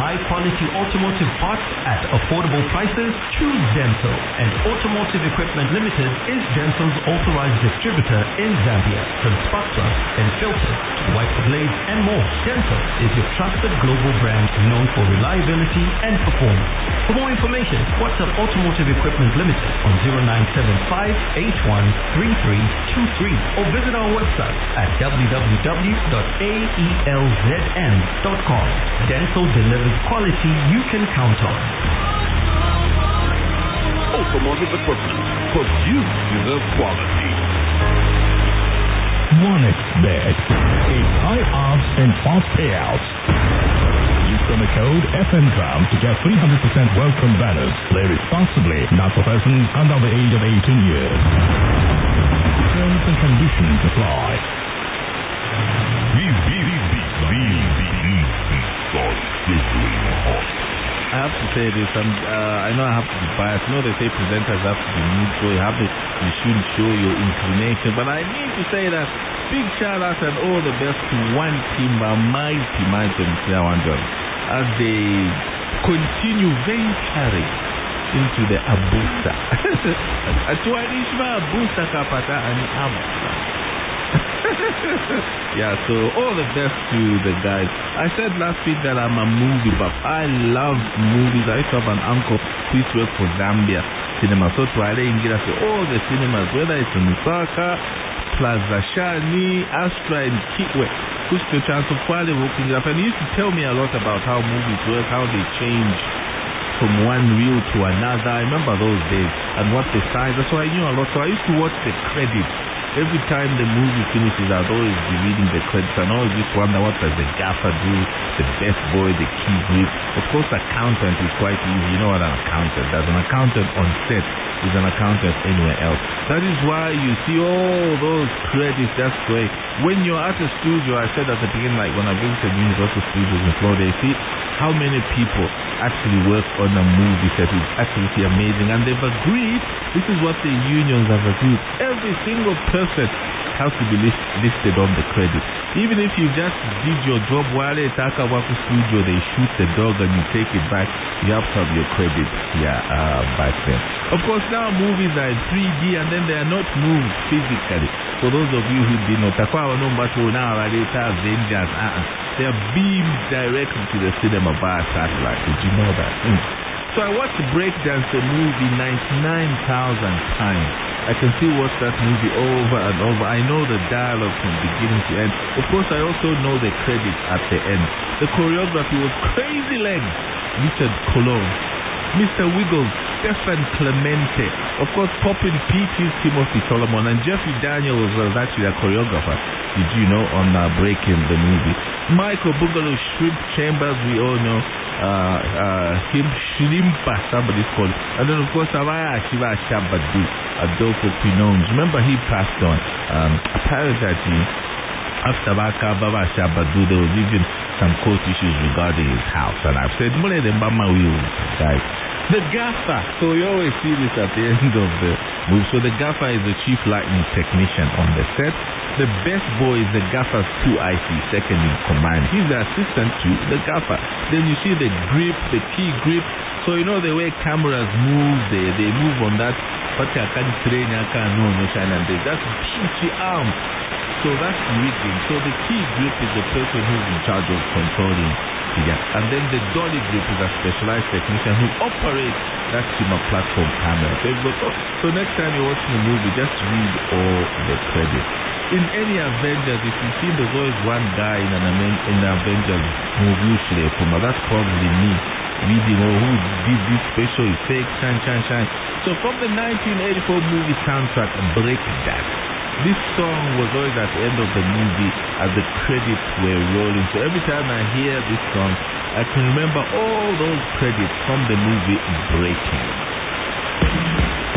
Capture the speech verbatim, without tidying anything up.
high-quality automotive parts at affordable prices? Choose Dental, and Automotive Equipment Limited is Dental's authorized distributor in Zambia. From spark plugs and filters to wiper blades and more, Dental is your trusted global brand known for reliability and performance. For more information, WhatsApp Automotive Equipment Limited on zero nine seven five, eight one three three two three or visit our website at w w w dot a e l z n dot com. Dental delivers quality you can count on. Automotive Equipment, because you deserve quality. OneXBet. It's high odds and fast payouts. Use promo code F N Drum to get three hundred percent welcome bonus. Play responsibly, not for persons under the age of eighteen years. Terms and conditions apply. These these these these these are sizzling hot. I have to say this, and uh, I know I have to be biased. You know they say presenters have to be neutral. You have to, you shouldn't show your inclination. But I need to say that big shout out and all the best to one team, uh, mighty, mighty Msiawandra, as they continue venturing into the Abusa. Atuanishma Abusa kapata ani Abusa. Yeah, so all the best to the guys. I said last week that I'm a movie buff. I love movies. I used to have an uncle who used to work for Zambia Cinema. So to I didn't get to all the cinemas, whether it's in Lusaka, Plaza Shani, Astra, and Kitwe, which to transfer quality working up. And he used to tell me a lot about how movies work, how they change from one reel to another. I remember those days and what they signed. So I knew a lot. So I used to watch the credits. Every time the movie finishes, I'd always be reading the credits and I always just wonder what does the gaffer do, the best boy, the key grip. Of course, accountant is quite easy. You know what an accountant does. An accountant on set is an accountant anywhere else. That is why you see all those credits. That's great. When you're at a studio, I said at the beginning, like when I visited Universal Studios in Florida, you see how many people actually work on a movie set. It's absolutely amazing. And they've agreed, this is what the unions have agreed. Every single person has to be list, listed on the credit. Even if you just did your job while they talk about the studio, they shoot the dog and you take it back, you have to have your credit here uh, back then. Of course, now movies are in three D and then they are not moved physically. For those of you who didn't know, now Avengers, uh-uh. they are beamed directly to the cinema via satellite. Did you know that? Mm. So I watched Breakdance, the movie, ninety-nine thousand times. I can still watch that movie over and over. I know the dialogue from beginning to end. Of course, I also know the credits at the end. The choreography was Crazy Legs, Richard Cologne, Mister Wiggles, Stefan Clemente, of course, Poppin' Peaches, Timothy Solomon, and Jeffrey Daniels was actually a choreographer, did you know, on uh, Breaking the movie. Michael Boogaloo, Shrimp Chambers, we all know, uh, uh, him, Shrimpa, somebody's called, and then of course, Amaya Shiva Shabadu, Adolfo Quinones. Remember, he passed on. Um, apparently, after Baka Baba Shabadu, there was even some court issues regarding his house, and I've said, Mole the Mama will, guys. The gaffer. So you always see this at the end of the movie. So the gaffer is the chief lighting technician on the set. The best boy is the gaffer's two I C, second in command. He's the assistant to the gaffer. Then you see the grip, the key grip. So you know the way cameras move, they they move on that. But I can't train, I can't know motion, and that's huge arm. So that's rigging. So the key grip is the person who's in charge of controlling. Yeah. And then the dolly grip is a specialized technician who operates that cinema platform camera. So, so next time you're watching a movie, just read all the credits. In any Avengers, if you see there's always one guy in an in the Avengers movie, usually, that's probably me reading, oh, who did this special effect, shine, shine, shine. So from the nineteen eighty-four movie soundtrack, Breakdance, this song was always at the end of the movie as the credits were rolling. So every time I hear this song, I can remember all those credits from the movie Breaking.